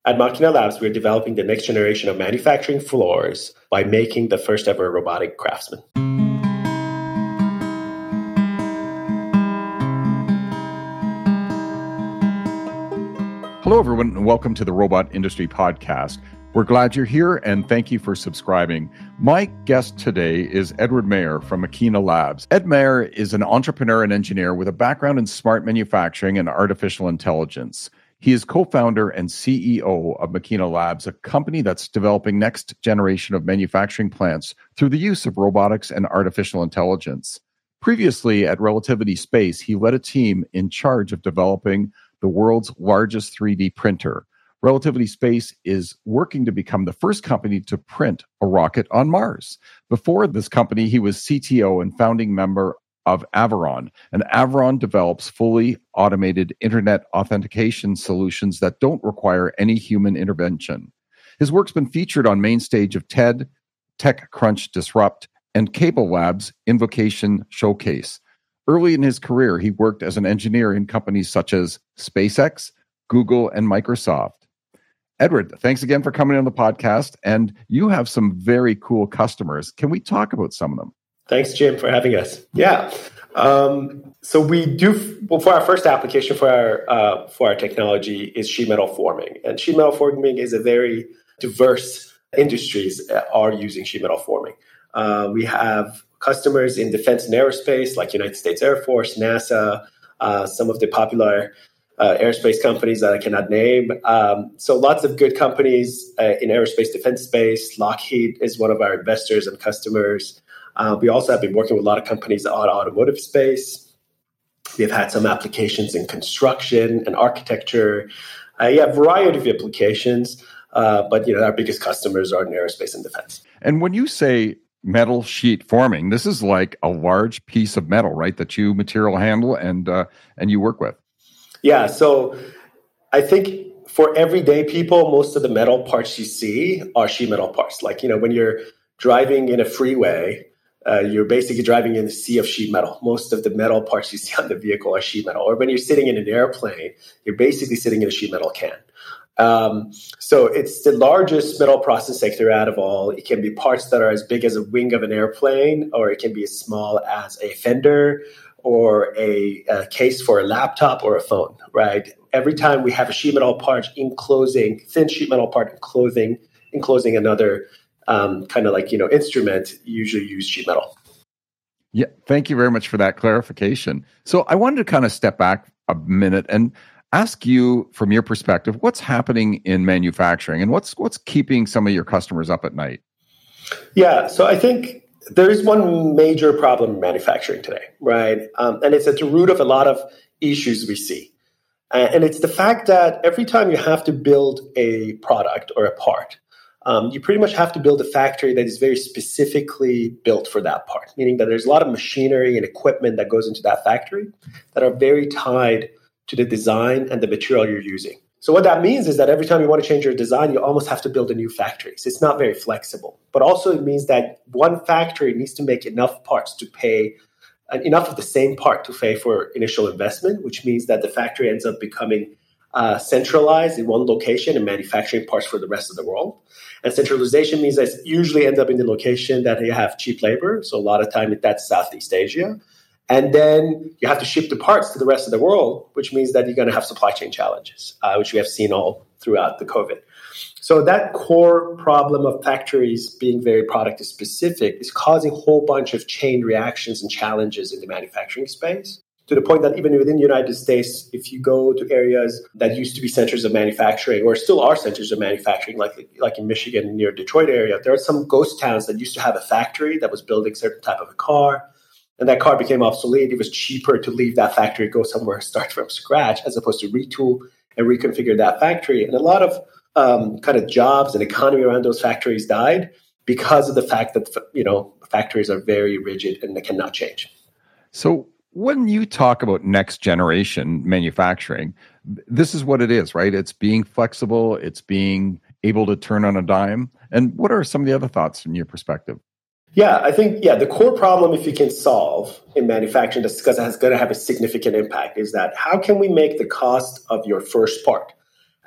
At Machina Labs, we're developing the next generation of manufacturing floors by making the first ever robotic craftsman. Hello, everyone, and welcome to the Robot Industry Podcast. We're glad you're here, and thank you for subscribing. My guest today is Edward Mayer from Machina Labs. Ed Mayer is an entrepreneur and engineer with a background in smart manufacturing and artificial intelligence. He is co-founder and CEO of Machina Labs, a company that's developing next generation of manufacturing plants through the use of robotics and artificial intelligence. Previously, at Relativity Space, he led a team in charge of developing the world's largest 3D printer. Relativity Space is working to become the first company to print a rocket on Mars. Before this company, he was CTO and founding member of Averon, and Averon develops fully automated internet authentication solutions that don't require any human intervention. His work's been featured on main stage of TED, TechCrunch Disrupt, and Cable Labs Invocation Showcase. Early in his career, he worked as an engineer in companies such as SpaceX, Google, and Microsoft. Edward, thanks again for coming on the podcast. And you have some very cool customers. Can we talk about some of them? Thanks, Jim, for having us. Yeah. So we do, well, for our first application for our technology is sheet metal forming. And sheet metal forming is a very diverse industries are using sheet metal forming. We have customers in defense and aerospace, like United States Air Force, NASA, some of the popular aerospace companies that I cannot name. So lots of good companies in aerospace defense space. Lockheed is one of our investors and customers. We also have been working with a lot of companies on automotive space. We've had some applications in construction and architecture. A variety of applications, but our biggest customers are in aerospace and defense. And when you say metal sheet forming, this is like a large piece of metal, right? That you material handle and you work with. Yeah. So I think for everyday people, most of the metal parts you see are sheet metal parts. Like, when you're driving in a freeway, you're basically driving in a sea of sheet metal. Most of the metal parts you see on the vehicle are sheet metal. Or when you're sitting in an airplane, you're basically sitting in a sheet metal can. So it's the largest metal process sector out of all. It can be parts that are as big as a wing of an airplane, or it can be as small as a fender or a case for a laptop or a phone, right? Every time we have a sheet metal part thin sheet metal part enclosing another instrument, you usually use sheet metal. Yeah, thank you very much for that clarification. So I wanted to kind of step back a minute and ask you, from your perspective, what's happening in manufacturing and what's keeping some of your customers up at night? Yeah, so I think there is one major problem in manufacturing today, right? And it's at the root of a lot of issues we see. And it's the fact that every time you have to build a product or a part, you pretty much have to build a factory that is very specifically built for that part, meaning that there's a lot of machinery and equipment that goes into that factory that are very tied to the design and the material you're using. So what that means is that every time you want to change your design, you almost have to build a new factory. So it's not very flexible. But also it means that one factory needs to make enough parts to pay, enough of the same part to pay for initial investment, which means that the factory ends up becoming centralized in one location and manufacturing parts for the rest of the world. And centralization means that it usually ends up in the location that you have cheap labor. So a lot of time that's Southeast Asia. And then you have to ship the parts to the rest of the world, which means that you're going to have supply chain challenges, which we have seen all throughout the COVID. So that core problem of factories being very product specific is causing a whole bunch of chain reactions and challenges in the manufacturing space, to the point that even within the United States, if you go to areas that used to be centers of manufacturing or still are centers of manufacturing, like in Michigan near Detroit area, there are some ghost towns that used to have a factory that was building a certain type of a car. And that car became obsolete. It was cheaper to leave that factory, go somewhere and start from scratch, as opposed to retool and reconfigure that factory. And a lot of kind of jobs and economy around those factories died because of the fact that, factories are very rigid and they cannot change. So when you talk about next generation manufacturing, this is what it is, right? It's being flexible. It's being able to turn on a dime. And what are some of the other thoughts from your perspective? Yeah, I think, the core problem, if you can solve in manufacturing, just because it's going to have a significant impact, is that how can we make the cost of your first part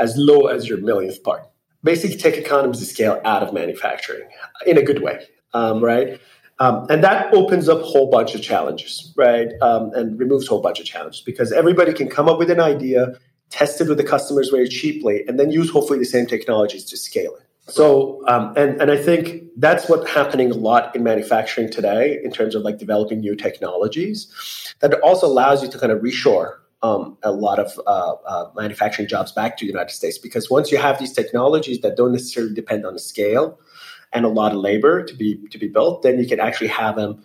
as low as your millionth part. Basically, take economies of scale out of manufacturing in a good way, right? And that opens up a whole bunch of challenges, right? And removes a whole bunch of challenges because everybody can come up with an idea, test it with the customers very cheaply, and then use hopefully the same technologies to scale it. So, and I think that's what's happening a lot in manufacturing today in terms of like developing new technologies. That also allows you to kind of reshore a lot of manufacturing jobs back to the United States, because once you have these technologies that don't necessarily depend on the scale and a lot of labor to be built, then you can actually have them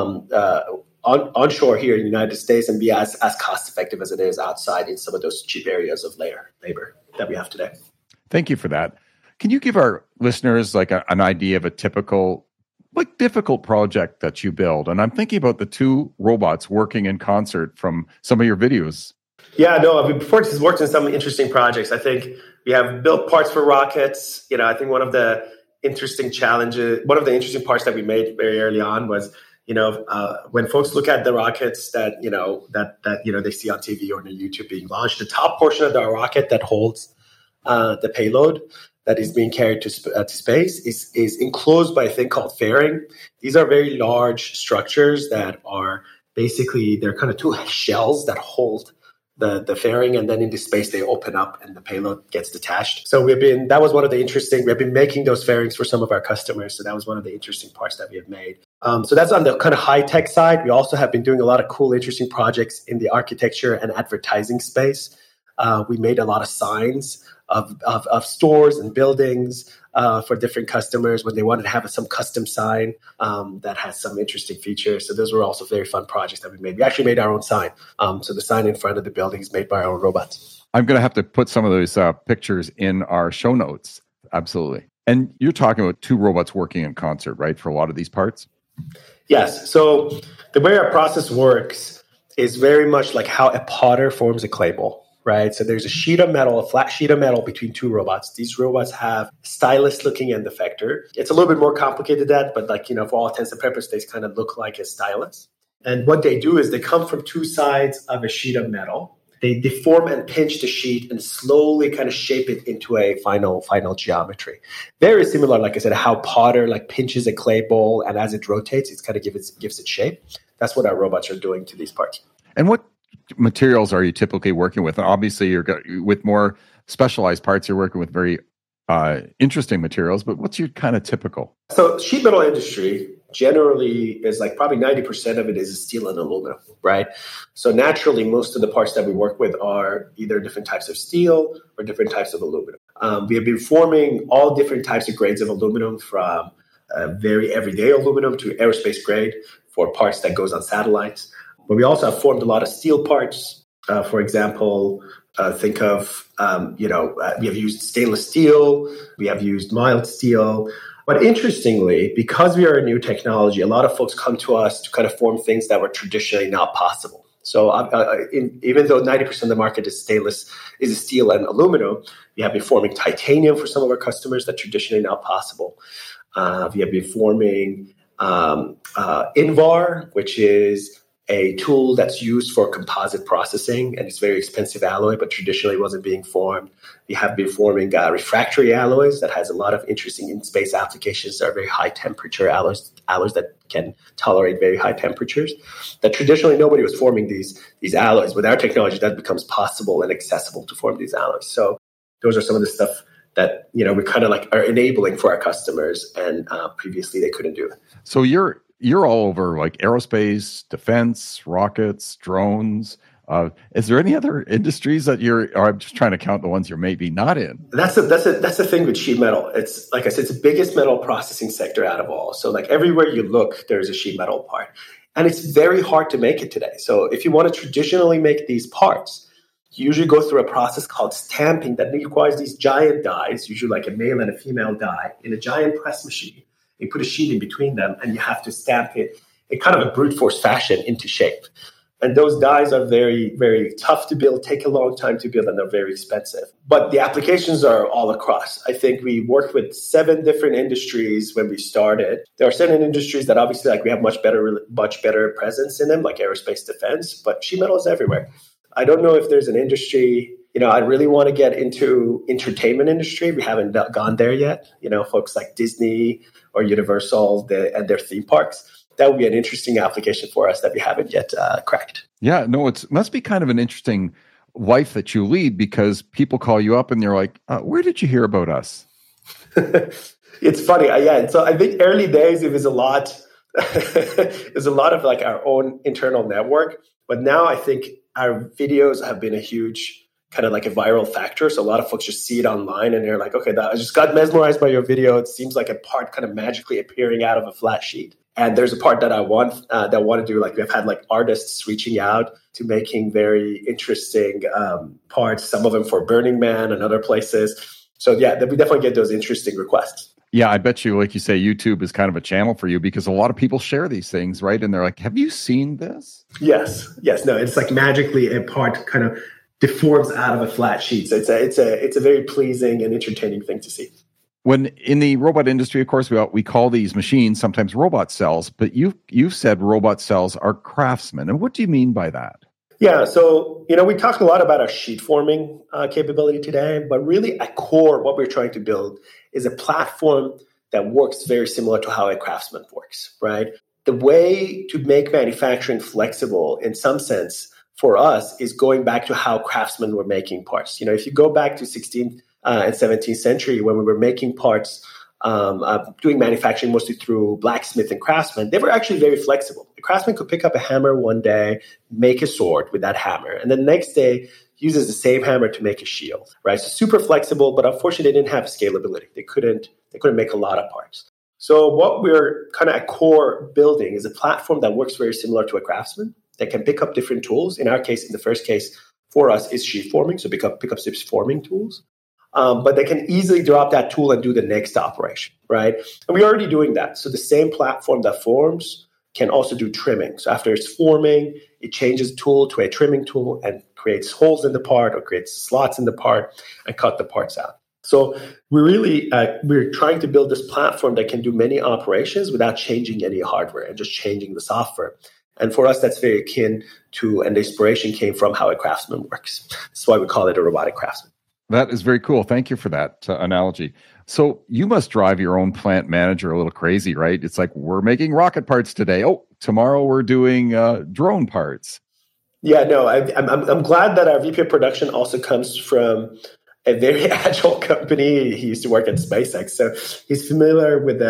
onshore here in the United States and be as cost effective as it is outside in some of those cheap areas of labor that we have today. Thank you for that. Can you give our listeners like an idea of a typical, like difficult project that you build? And I'm thinking about the two robots working in concert from some of your videos. Yeah, no, I mean, before this has worked on some interesting projects. I think we have built parts for rockets. I think one of the interesting parts that we made very early on was, when folks look at the rockets that they see on TV or on YouTube being launched, the top portion of the rocket that holds the payload that is being carried to space is enclosed by a thing called fairing. These are very large structures that are basically, they're kind of two shells that hold the fairing, and then into space they open up and the payload gets detached. So we've been making those fairings for some of our customers. So that was one of the interesting parts that we have made. So that's on the kind of high tech side. We also have been doing a lot of cool, interesting projects in the architecture and advertising space. We made a lot of signs of stores and buildings for different customers when they wanted to have some custom sign that has some interesting features. So those were also very fun projects that we made. We actually made our own sign. So the sign in front of the building is made by our own robots. I'm going to have to put some of those pictures in our show notes. Absolutely. And you're talking about two robots working in concert, right, for a lot of these parts? Yes. So the way our process works is very much like how a potter forms a clay bowl. Right. So there's a flat sheet of metal between two robots. These robots have stylus-looking end effector. It's a little bit more complicated than that, but for all intents and purposes, they kind of look like a stylus. And what they do is they come from two sides of a sheet of metal. They deform and pinch the sheet and slowly kind of shape it into a final geometry. Very similar, like I said, how potter pinches a clay bowl, and as it rotates, it kind of gives it shape. That's what our robots are doing to these parts. And what materials are you typically working with? And obviously, you're with more specialized parts. You're working with very interesting materials. But what's your kind of typical? So, sheet metal industry generally is probably 90% of it is steel and aluminum, right? So naturally, most of the parts that we work with are either different types of steel or different types of aluminum. We have been forming all different types of grades of aluminum, from very everyday aluminum to aerospace grade for parts that goes on satellites. But we also have formed a lot of steel parts. For example, think of, we have used stainless steel, we have used mild steel. But interestingly, because we are a new technology, a lot of folks come to us to kind of form things that were traditionally not possible. So even though 90% of the market is steel and aluminum, we have been forming titanium for some of our customers that traditionally not possible. We have been forming Invar, which is a tool that's used for composite processing, and it's very expensive alloy, but traditionally wasn't being formed. We have been forming refractory alloys that has a lot of interesting in-space applications that are very high temperature alloys that can tolerate very high temperatures. That traditionally nobody was forming these alloys. With our technology, that becomes possible and accessible to form these alloys. So those are some of the stuff that we kind of are enabling for our customers, and previously they couldn't do. So you're all over aerospace, defense, rockets, drones. Is there any other industries that I'm just trying to count the ones you're maybe not in? That's the thing with sheet metal. It's like I said, it's the biggest metal processing sector out of all. So everywhere you look, there's a sheet metal part. And it's very hard to make it today. So if you want to traditionally make these parts, you usually go through a process called stamping that requires these giant dies, usually like a male and a female die, in a giant press machine. You put a sheet in between them, and you have to stamp it in kind of a brute force fashion into shape. And those dies are very, very tough to build, take a long time to build, and they're very expensive. But the applications are all across. I think we worked with 7 different industries when we started. There are certain industries that obviously we have much better presence in them, like aerospace defense, but sheet metal is everywhere. I don't know if there's an industry I really want to get into entertainment industry. We haven't gone there yet. Folks like Disney or Universal and their theme parks. That would be an interesting application for us that we haven't yet cracked. Yeah, no, it must be kind of an interesting life that you lead, because people call you up and they're like, where did you hear about us? It's funny. Yeah. So I think early days, it was a lot. There's a lot of like our own internal network. But now I think our videos have been a huge kind of like a viral factor. So a lot of folks just see it online and they're like, okay, I just got mesmerized by your video. It seems like a part kind of magically appearing out of a flat sheet. And there's a part that I want to do. Like we've had like artists reaching out to making very interesting parts, some of them for Burning Man and other places. So yeah, we definitely get those interesting requests. Yeah, I bet you, like you say, YouTube is kind of a channel for you, because a lot of people share these things, right? And they're like, have you seen this? Yes. No, it's like magically a part kind of deforms out of a flat sheet. So it's a very pleasing and entertaining thing to see. When in the robot industry, of course, we call these machines sometimes robot cells, but you've said robot cells are craftsmen. And what do you mean by that? Yeah, so we talked a lot about our sheet forming capability today, but really at core, what we're trying to build is a platform that works very similar to how a craftsman works, right? The way to make manufacturing flexible in some sense for us is going back to how craftsmen were making parts. If you go back to 16th and 17th century, when we were making parts, doing manufacturing mostly through blacksmith and craftsmen, they were actually very flexible. The craftsman could pick up a hammer one day, make a sword with that hammer, and then the next day uses the same hammer to make a shield, right? So super flexible, but unfortunately they didn't have scalability. They couldn't make a lot of parts. So what we're kind of at core building is a platform that works very similar to a craftsman that can pick up different tools. In our case, in the first case for us is sheet forming, so pick up sheet forming tools. But they can easily drop that tool and do the next operation, right? And we're already doing that. So the same platform that forms can also do trimming. So after it's forming, it changes tool to a trimming tool and creates holes in the part or creates slots in the part and cut the parts out. So we're trying to build this platform that can do many operations without changing any hardware and just changing the software. And for us, that's very akin to, and the inspiration came from how a craftsman works. That's why we call it a robotic craftsman. That is very cool. Thank you for that analogy. So you must drive your own plant manager a little crazy, right? It's like, we're making rocket parts today. Oh, tomorrow we're doing drone parts. Yeah, no, I'm glad that our VP of production also comes from a very agile company. He used to work at SpaceX, so he's familiar with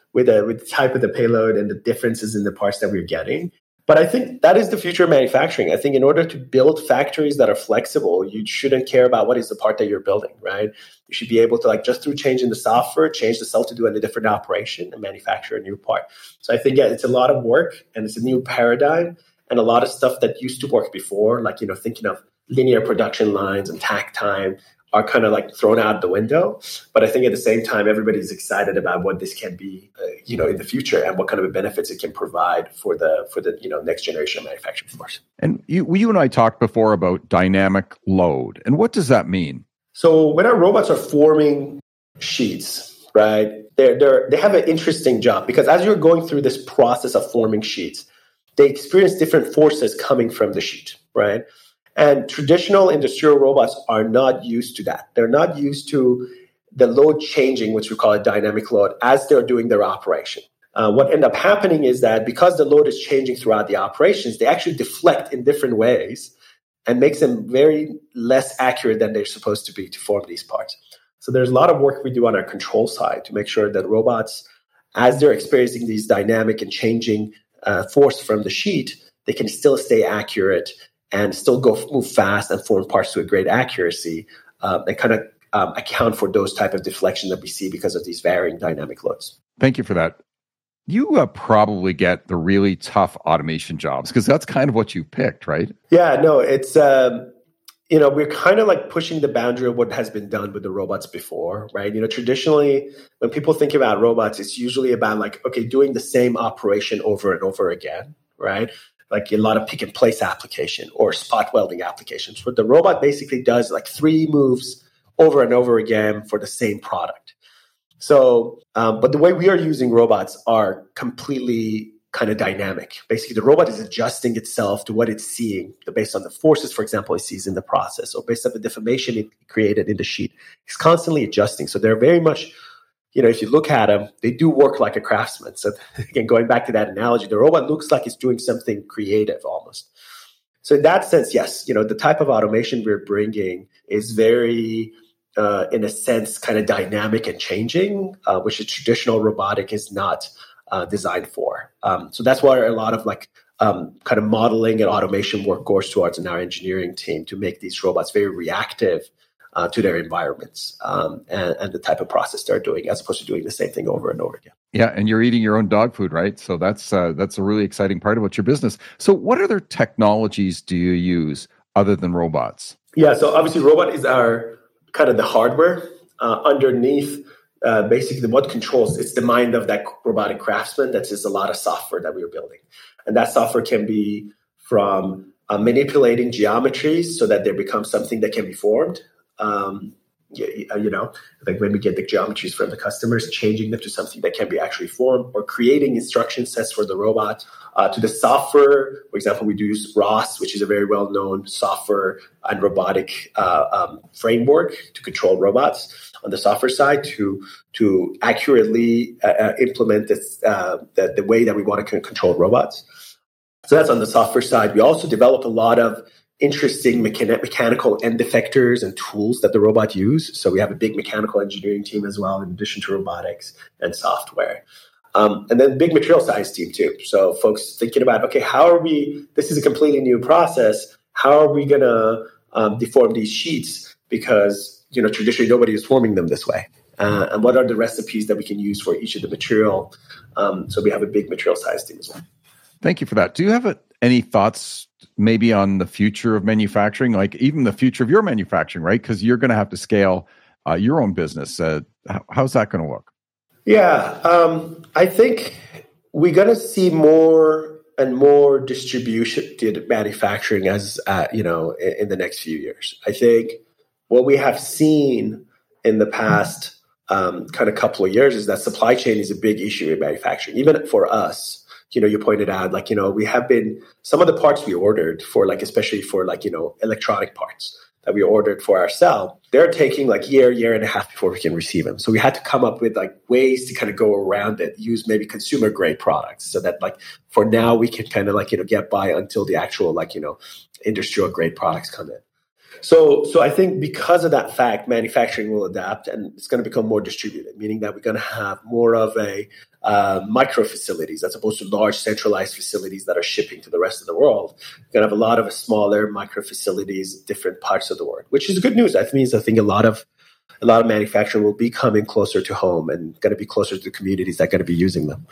the type of the payload and the differences in the parts that we're getting. But I think that is the future of manufacturing. I think in order to build factories that are flexible, you shouldn't care about what is the part that you're building, right? You should be able to, like, just through changing the software, change the cell to do a different operation and manufacture a new part. So I think, yeah, it's a lot of work and it's a new paradigm, and a lot of stuff that used to work before, like, thinking of linear production lines and takt time, are kind of like thrown out the window. But I think at the same time, everybody's excited about what this can be, in the future, and what kind of benefits it can provide for the next generation of manufacturing force. And you and I talked before about dynamic load. And what does that mean? So when our robots are forming sheets, right, they have an interesting job, because as you're going through this process of forming sheets, they experience different forces coming from the sheet, right? And traditional industrial robots are not used to that. They're not used to the load changing, which we call a dynamic load, as they're doing their operation. What ends up happening is that because the load is changing throughout the operations, they actually deflect in different ways and makes them very less accurate than they're supposed to be to form these parts. So there's a lot of work we do on our control side to make sure that robots, as they're experiencing these dynamic and changing force from the sheet, they can still stay accurate and still move fast and form parts to a great accuracy, and kind of account for those type of deflection that we see because of these varying dynamic loads. Thank you for that. You probably get the really tough automation jobs, because that's kind of what you picked, right? Yeah, no, it's, we're kind of like pushing the boundary of what has been done with the robots before, right? Traditionally, when people think about robots, it's usually about like, okay, doing the same operation over and over again, right? Like a lot of pick and place application or spot welding applications, where the robot basically does like 3 moves over and over again for the same product. So, but the way we are using robots are completely kind of dynamic. Basically, the robot is adjusting itself to what it's seeing based on the forces, for example, it sees in the process, or based on the deformation it created in the sheet. It's constantly adjusting. So they're very much, if you look at them, they do work like a craftsman. So again, going back to that analogy, the robot looks like it's doing something creative almost. So in that sense, yes, the type of automation we're bringing is very, in a sense, kind of dynamic and changing, which a traditional robotic is not designed for. So that's why a lot of kind of modeling and automation work goes towards in our engineering team to make these robots very reactive to their environments and the type of process they're doing, as opposed to doing the same thing over and over again. Yeah, and you're eating your own dog food, right? So that's a really exciting part about your business. So what other technologies do you use other than robots? Yeah, so obviously robot is our kind of the hardware. Underneath, basically what controls, it's the mind of that robotic craftsman. That's just a lot of software that we are building. And that software can be from manipulating geometries so that they become something that can be formed. Like when we get the geometries from the customers, changing them to something that can be actually formed, or creating instruction sets for the robot. To the software, for example, we do use ROS, which is a very well-known software and robotic framework to control robots on the software side to accurately implement this, the way that we want to control robots. So that's on the software side. We also develop a lot of interesting mechanical end effectors and tools that the robot use. So we have a big mechanical engineering team as well, in addition to robotics and software. And then big material science team too. So folks thinking about, okay, this is a completely new process. How are we going to deform these sheets? Because, traditionally nobody is forming them this way. And what are the recipes that we can use for each of the material? So we have a big material science team as well. Thank you for that. Do you have any thoughts maybe on the future of manufacturing, like even the future of your manufacturing, right? Because you're going to have to scale your own business. How's that going to look? Yeah, I think we're going to see more and more distributed manufacturing as in the next few years. I think what we have seen in the past kind of couple of years is that supply chain is a big issue in manufacturing, even for us. You pointed out, we have been, some of the parts we ordered for, especially for electronic parts that we ordered for ourselves, they're taking year and a half before we can receive them. So we had to come up with ways to kind of go around it, use maybe consumer grade products so that for now we can kind of get by until the actual industrial grade products come in. So I think because of that fact, manufacturing will adapt and it's going to become more distributed, meaning that we're going to have more of a micro facilities as opposed to large centralized facilities that are shipping to the rest of the world. We're going to have a lot of smaller micro facilities in different parts of the world, which is good news. That means I think a lot of manufacturing will be coming closer to home and going to be closer to the communities that are going to be using them.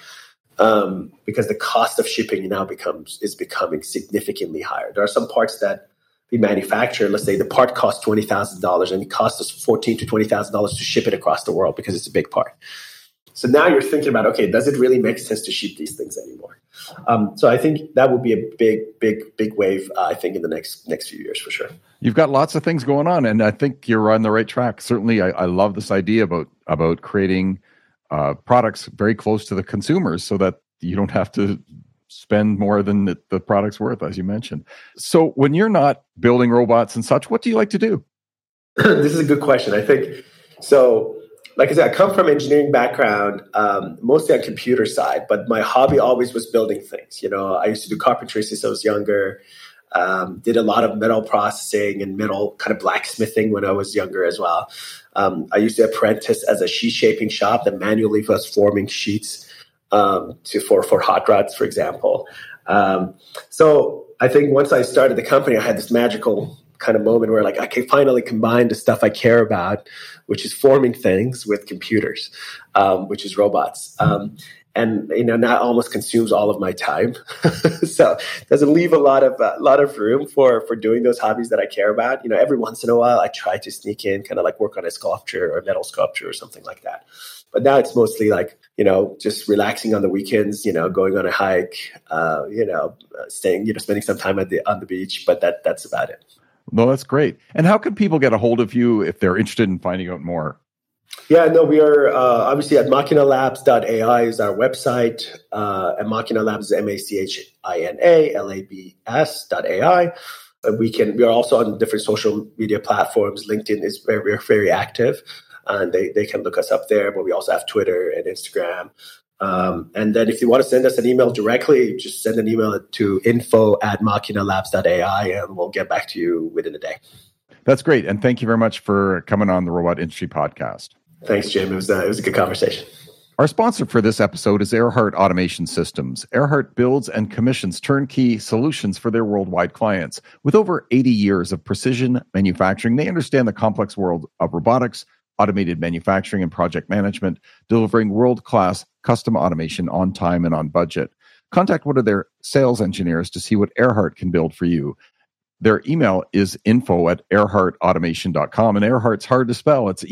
Because the cost of shipping now is becoming significantly higher. There are some parts that we manufacture, let's say the part costs $20,000 and it costs us $14,000 to $20,000 to ship it across the world because it's a big part. So now you're thinking about, okay, does it really make sense to ship these things anymore? So I think that will be a big wave, I think, in the next few years for sure. You've got lots of things going on, and I think you're on the right track. Certainly, I love this idea about creating products very close to the consumers so that you don't have to spend more than the product's worth, as you mentioned. So when you're not building robots and such, what do you like to do? This is a good question. I think, so like I said, I come from engineering background, mostly on computer side, but my hobby always was building things. I used to do carpentry since I was younger, did a lot of metal processing and metal kind of blacksmithing when I was younger as well. I used to apprentice as a sheet shaping shop that manually was forming sheets for hot rods, for example. So I think once I started the company, I had this magical kind of moment where I can finally combine the stuff I care about, which is forming things, with computers, which is robots. And that almost consumes all of my time. So it doesn't leave a lot of room for doing those hobbies that I care about. Every once in a while I try to sneak in, kind of work on a sculpture or a metal sculpture or something like that. But now it's mostly just relaxing on the weekends, going on a hike, staying, spending some time on the beach. But that's about it. No, that's great. And how can people get a hold of you if they're interested in finding out more? Yeah, no, we are obviously at machinalabs.ai is our website. And Machina Labs is MACHINALABS.ai. We are also on different social media platforms. LinkedIn is very, very active, and they can look us up there. But we also have Twitter and Instagram. And then if you want to send us an email directly, just send an email to info@machinalabs.ai, and we'll get back to you within a day. That's great. And thank you very much for coming on the Robot Industry Podcast. Thanks, Jim. It was a good conversation. Our sponsor for this episode is Erhardt Automation Systems. Erhardt builds and commissions turnkey solutions for their worldwide clients. With over 80 years of precision manufacturing, they understand the complex world of robotics, automated manufacturing, and project management, delivering world-class custom automation on time and on budget. Contact one of their sales engineers to see what Erhardt can build for you. Their email is info@erhardtautomation.com, and Erhardt's hard to spell. It's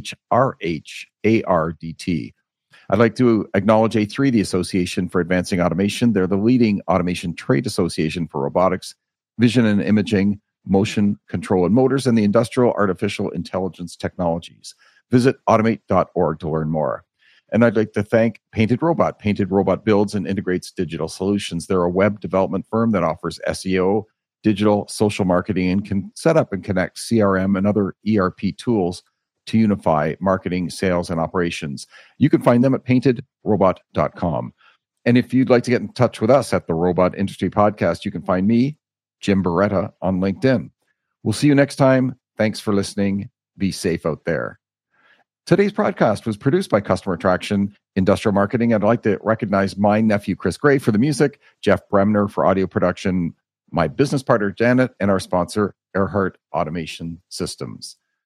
EHRHARDT. I'd like to acknowledge A3, the Association for Advancing Automation. They're the leading automation trade association for robotics, vision and imaging, motion control and motors, and the industrial artificial intelligence technologies. Visit automate.org to learn more. And I'd like to thank Painted Robot. Painted Robot builds and integrates digital solutions. They're a web development firm that offers SEO, digital, social marketing, and can set up and connect CRM and other ERP tools to unify marketing, sales, and operations. You can find them at paintedrobot.com. And if you'd like to get in touch with us at the Robot Industry Podcast, you can find me, Jim Beretta, on LinkedIn. We'll see you next time. Thanks for listening. Be safe out there. Today's podcast was produced by Customer Attraction Industrial Marketing. I'd like to recognize my nephew, Chris Gray, for the music, Jeff Bremner for audio production, my business partner, Janet, and our sponsor, Erhardt Automation Systems.